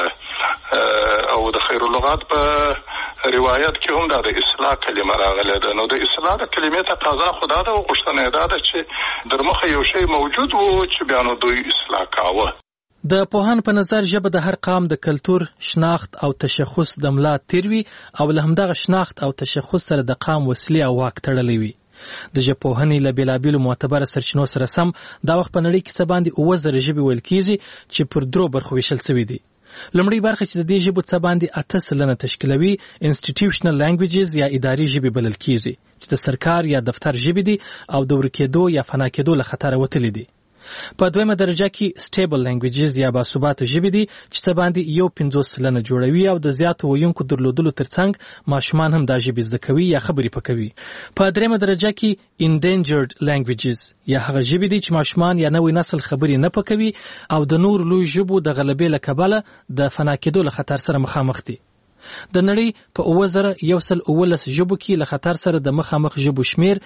کړله او د خیر اللغات په روایت کې هم دا د اصلاح کلمه راغله ده. نو د اصلاح د کلمې تقاضا خدا ده او غوښتنه ده چې در مخه یو شی موجود وو چې بیا نو دوی اصلاح کاوه. د پوهان په نظر ژبه د هر قام د کلتور، شناخت او تشخص د ملا تیروي او له همدغه شناخت او تشخص سره د قام وسیله او واک تړلی وي. د ژبپوهنې له بېلابېلو معتبره سرچینو سره سم دا وخت په نړۍ کې څه باندې 7000 ژبې ویل کېږي چې پر 3 برخو ویشل شوي دي. لومړی برخه چې د دې ژبو څه باندې 8% تشکیلوي انسټیټیوشنل لینګویجز یا اداري ژبې بلل کېږي چې د سرکار یا دفتر ژبې دي او د ورکېدو یا فنا کېدو له خطره وتلې دي. په دویمه درجه کې سټیبل لانګویجز یا باثباته ژبې دي چې څه باندې 50% جوړوي او د زیاتو ویونکو درلودلو ترڅنګ ماشومان هم دا ژبې زده کوي یا خبرې پکوي. په دریمه درجه کې endangered languages یا هغه ژبې دي چې ماشومان یا نوې نسل خبرې نه پکوي او د نور لوی ژبو د غلبې له کبله د فنا کېدو له خطر سره مخامخ دي. د نړۍ په 2119 ژبو کې له خطر سره د مخامخ ژبو شمیر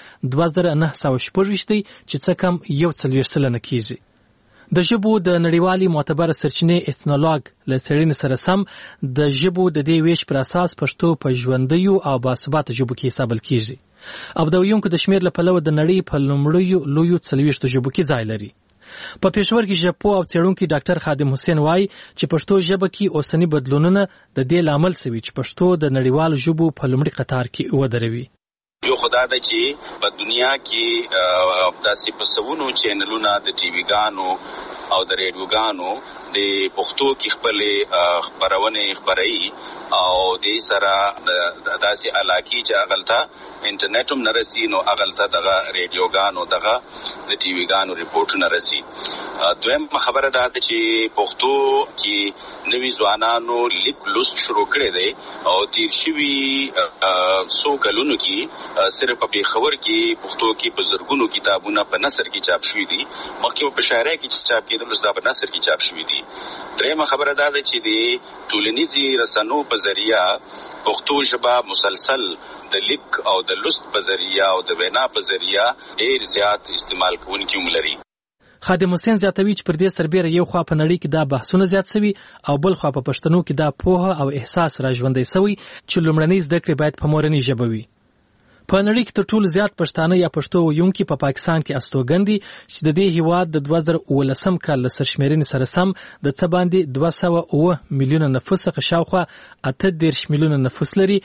2916 دی چې څه کم 140 سلنه کیږي. د ژبو د نړیوالي معتبره سرچینې ایتنولوګ له څېړنې سره سم د ژبو د دې ویش پر اساس پښتو په ژوندیو او باثباته ژبو کې حسابل کیږي او د ویونکو د شمیر له پلوه د نړۍ په لومړیو لویو 40 ژبو کې ځای لري. په پېښور کې ژبپوه او څېړونکی ډاکټر خادم حسین وایي چې پښتو ژبه کې اوسنی بدلونونه د دې لامل سوي چې پښتو د نړیوالو ژبو په لومړي قطار کې ودروي. یو خدای د چې په دنیا کې داسې په سونو چینلونه د ټي وي ګانو او د ریډیوګانو د پښتو کې خپل خبرونه خبري او د سره د داسې علاقې چې اغلطه انټرنیټ هم نرسي نو اغلطه دغه ریډیوګانو دغه د ټي وي ګانو ریپورټونه رسي. دویم خبره ده چې پښتو کې نوي ځوانانو لیک لوست شروع کړي دي او تیر شوي څو کلونو کې صرف په پیښور کې پښتو کې بزرګونو کتابونه په نثر کې چاپ شوي دي مخکې په شاعرۍ کې چاپ کېدل اوس دا په نثر کې چاپ شوي دي. درېمه خبره ده چې د ټولنیزي رسنو په ذریعہ پښتو ژبه مسلسل د لیک او د لوست په ذریعہ او د وینا په ذریعہ ډېر زیات استعمال کوونکي هم لري. خادم حسین زیاتوي چې پر دې سربېره یو خوا په نړۍ کې دا بحثونه زیات سوي او بل خوا په پښتنو کې دا پوهه او احساس را ژوندی سوی چې لومړنۍ زده کړې باید په مورنۍ ژبه وي. په نړۍ کې تر ټولو زیات پښتانه یا پښتو ویونکي په پاکستان کې استوګن دي چې د دې هیواد د 2019 کال له سرشمېرنې سره سم د څه باندې 209 میلیونه نفوس څخه شاوخوا 38 میلیونه نفوس لري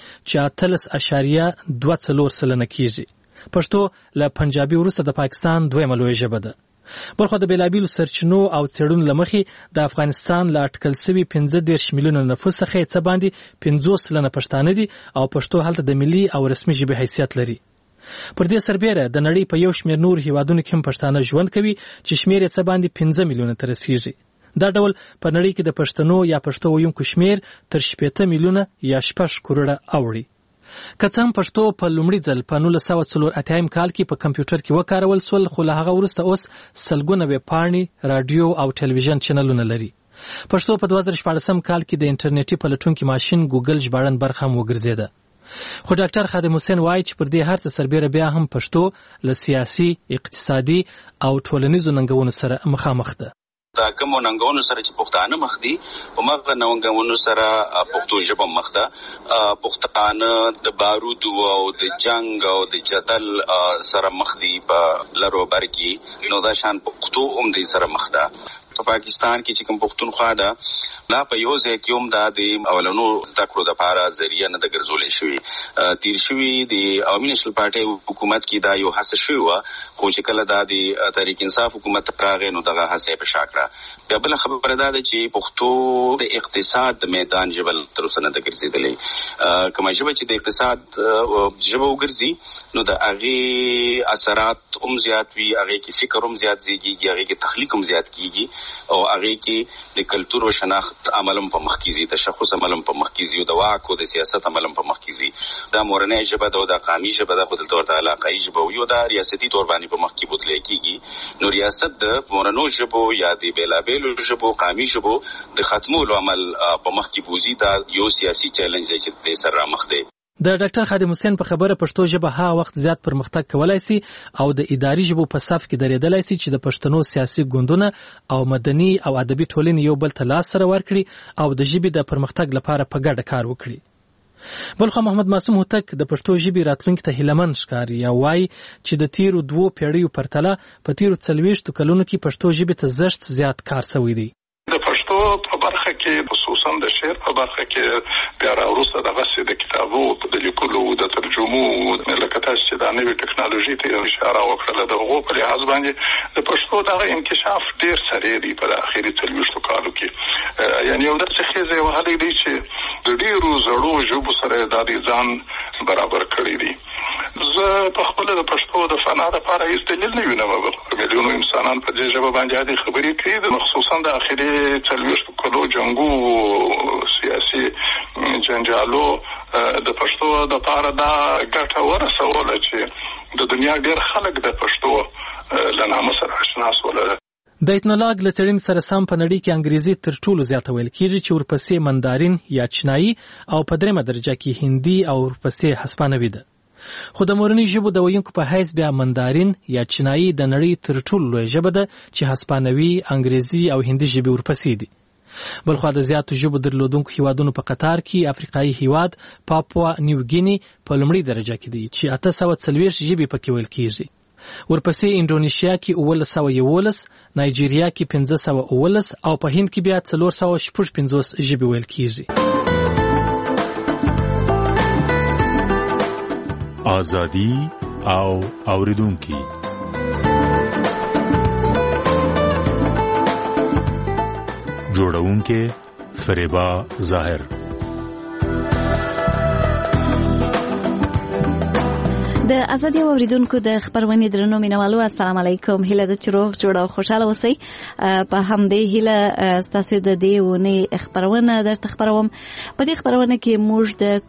چې 18.24 سلنه کیږي. پښتو له پنجابي وروسته د پاکستان دویمه لویه ژبه ده. بلخو د بیلابیلو سرچینو او څېړنو له مخې د افغانستان له اټکل سوي 15 میلیونه نفوس څخه څه باندې 50 سلنه پښتانه دي او پښتو هلته د ملي او رسمي ژبې حیثیت لري. پر دې سربېره د نړۍ په یو شمېر نور هیوادونو کې هم پښتانه ژوند کوي چې شمېر یې څه باندې 15 میلیونه ته رسیږي. دا ډول په نړۍ کې د پښتنو یا پښتو ویونکو شمېر تر 18 میلیونه یا 6 کروڑه اوړي. که څه هم پښتو په لومړي ځل په 1984 کال کې په کمپیوټر کې وکارول سول خو له هغه وروسته اوس سلګونه ویبپاڼې رادیو او ټلویزیون چینلونه لري. پښتو په 2014 کال کې د انټرنیټي پلټونکي ماشین ګوګل ژباړن برخه هم وګرځېده. خو ډاکټر خادم حسین وایي چې پر دې هر څه سربېره بیا هم پښتو له سیاسي، اقتصادي او ټولنیزو ننګونو سره مخامخ ده. دا کوم ننګونو سره چې پښتانه مخ دي په مغه ننګونو سره پښتو ژبه مخ ده. پښتانه د بارود او د جنگ او د جدل سره مخ دي په لرو بر کې نو دا شان پښتو هم دې سره مخ ده. په پاکستان کې چې کوم پښتونخوا ده دا په یو ځای کې هم دا د اولنو زده کړو لپاره ذریعہ نه د ګرځولې شوی. تیر شوی د عوامي نېشنل پارټي حکومت کې دا یو هڅه شوی و خو چې کله دا د تحریک انصاف حکومت راغی نو دغه هڅه په شاکړه. بیا بل خبره ده چې پښتو د اقتصاد د میدان ژبه تر اوسه نه ده ګرځېدلې. کومه ژبه چې د اقتصاد ژبه وګرځي نو د هغې اثرات هم زیات وي، هغې کې فکر هم زیات زیږي، هغې کې تخلیق هم زیات کیږي او هغه کې د کلتور او شناخت عملم په مخ کې زی تشخص عملم په مخ کې زی او د واک او د سیاست عملم په مخ کې زی. دا مورنۍ ژبه ده او د قامي ژبه ده خو د تور د علاقايي ژبه یو د ریاستي تور باندې په مخ کې بدلې کیږي. نو ریاست د مورنو ژبو یا د بیلابیلو ژبو قامي ژبو د ختمولو عمل په مخ کې بوزي. دا یو سیاسي چیلنج دی چې د سره مخ دی. د ډاکټر خادم حسین په خبره پښتو ژبه ها وخت زیات پرمختګ کولای شي او د اداري ژبو په صف کې درېدلای شي چې د پښتنو سیاسي ګوندونه او مدني او ادبي ټولنې یو بل ته لاس سره ورکړي او د ژبې د پرمختګ لپاره په ګډه کار وکړي. بلخو محمد معصوم هوتک د پښتو ژبې راتلونکي ته هیلهمند ښکاري او وایي چې د تیرو 2 پیړیو پرتله په تیرو 40 کلونو کې پښتو ژبې ته زښت زیات کار شوی دی. د پښتو په برخه کې خصوصا د شعر په برخه کې بیا راوروسته دغه د کتابو د لیکلو د ترجمو لکه تاسو چې د نوې ټکنالوژي ته اشاره وکړه د هغو په لحاظ باندې د پښتو دغه انکشاف ډېر سریع دی په اخري 40 کالو کې. یعنی یو داسې ښځې وهلی دی چې د ډېرو زړو ژبو سره د ځان برابر کړی دی. زه په خپل د پښتو د فنا لپاره هیڅ دلیل نه وینم. میلیونو انسانان په دې ژبه باندې عادي خبرې کوي، خصوصا د اخري 40 کلو جنګو سیاسي جنجالو د پښتو د لپاره دا ګټه ورسوله چې د دنیا ډېر خلک د پښتو له نامه سره آشنا شول. د ایتنولاګ له څېړنې سره سم په نړۍ کې انګریزي تر ټولو زیاته ویل کېږي چې ورپسې مندارین یا چینایي او په درېمه درجه کې هندي او ورپسې هسپانوي ده. خو د مورنۍ ژبو د ویونکو په حیث بیا مندارین یا چینایي د نړۍ تر ټولو لویه ژبه ده چې هسپانوي، انګریزي او هندي ژبې ورپسې دي. بلخوا د زیاتو ژبو درلودونکو هیوادونو په قطار کې افریقایي هیواد پاپوا نیو ګینی په لومړۍ درجه کې دی چې 840 ژبې پکې ویل کېږي. ورپسې انډونیشیا کې 1111، نایجیریا کې 1519 او په هند کې بیا 450 ژبې ویل کېږي. ازادي او اوریدونکي جوړونکي فریبا ظاهر. د ازادي اوریدونکو د خبرونې درنو مینوالو السلام علیکم. هیله د چروغ جوړ او خوشاله اوسئ. په همدې هیله تاسو د دې ونې خبرونه درته خبروم. په دې خبرونه کې موږ د